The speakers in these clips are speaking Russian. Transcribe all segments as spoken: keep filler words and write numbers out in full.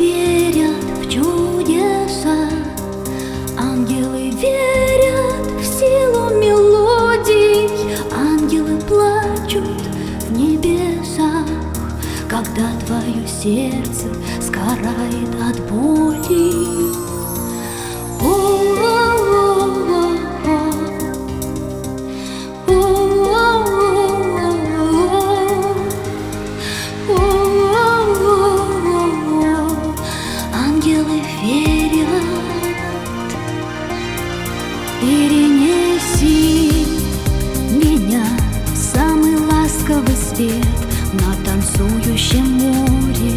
верят в чудеса, ангелы верят в силу мелодий, ангелы плачут в небесах, когда твое сердце сгорает от боли. Ангелы верят. Перенеси меня в самый ласковый свет на танцующем море.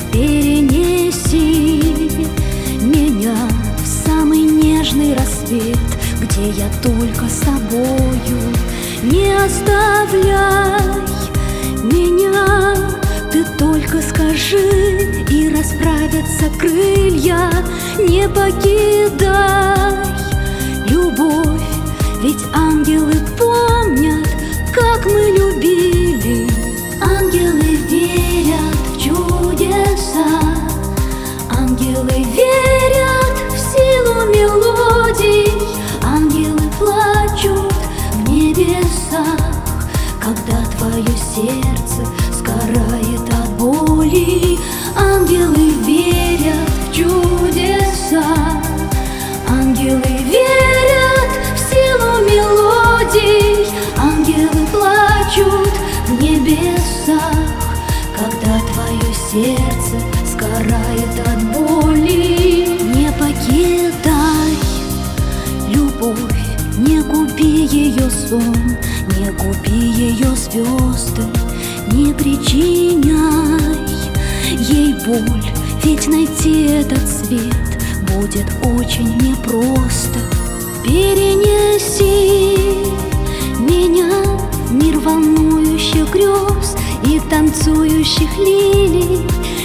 Перенеси меня в самый нежный рассвет, где я только с тобою. Не оставляй меня, ты только скажи, и расправятся крылья. Не покидай, любовь, ведь ангелы помнят, как мы любили. Ангелы верят в чудеса, ангелы верят в силу мелодий, ангелы плачут в небесах, когда твое сердце сгорает от боли. Ангелы верят в чудеса, ангелы верят в силу мелодий, ангелы плачут в небесах, когда твое сердце сгорает от боли. Не покидай, любовь, не губи ее сон, не губи ее звезды, не причиняй ей боль, ведь найти этот свет будет очень непросто. Перенеси меня в мир волнующих грез и танцующих лилий.